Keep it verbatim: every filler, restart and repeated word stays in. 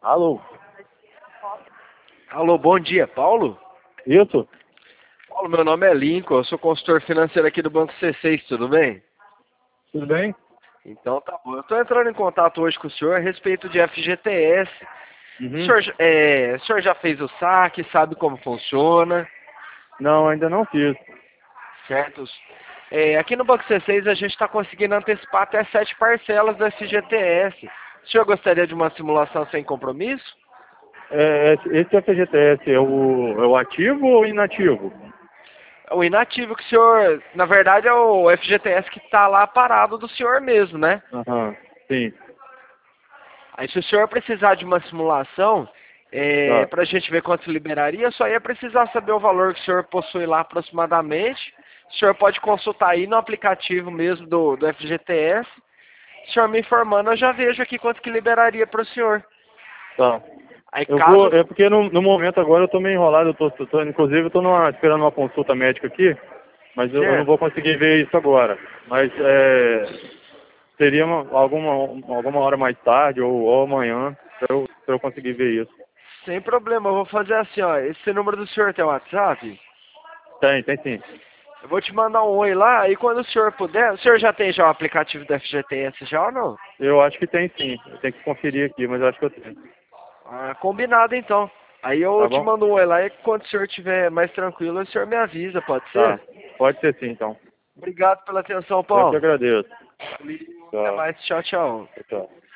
Alô? Alô, bom dia, Paulo? Isso? Paulo, meu nome é Lincoln, eu sou consultor financeiro aqui do Banco C seis, tudo bem? Tudo bem? Então tá bom. Eu estou entrando em contato hoje com o senhor a respeito de F G T S. O Uhum. senhor, é, o senhor já fez o saque, sabe como funciona, Não, ainda não fiz. certo? É, aqui no Banco C seis a gente está conseguindo antecipar até sete parcelas do F G T S. O senhor gostaria de uma simulação sem compromisso? É, esse F G T S é o, é o ativo ou inativo? O inativo que o senhor, na verdade é o F G T S que está lá parado do senhor mesmo, né? Aham, sim. Aí se o senhor precisar de uma simulação, é, Tá. para a gente ver quanto liberaria, só ia precisar saber o valor que o senhor possui lá aproximadamente. O senhor pode consultar aí no aplicativo mesmo do, do F G T S. O senhor me informando, eu já vejo aqui quanto que liberaria para o senhor. Tá. Aí Eu vou, caso... é porque no, no momento agora eu tô meio enrolado, eu tô, tô, tô- inclusive eu tô numa, esperando uma consulta médica aqui, mas eu, eu não Certo. vou conseguir ver isso agora. Mas é, seria uma, alguma, alguma hora mais tarde ou, ou amanhã pra eu, pra eu conseguir ver isso. Sem problema, eu vou fazer assim, ó. Esse número do senhor tem WhatsApp? Tem, tem sim. Eu vou te mandar um oi lá, e quando o senhor puder... O senhor já tem já o aplicativo do F G T S já ou não? Eu acho que tem sim. Eu tenho que conferir aqui, mas eu acho que eu tenho. Ah, combinado então. Aí eu Tá te bom? mando um oi lá e quando o senhor estiver mais tranquilo, o senhor me avisa, pode Tá. ser? Pode ser sim, então. Obrigado pela atenção, Eu que Paulo. agradeço. Valeu, até Tchau. mais. Tchau, tchau. Tchau.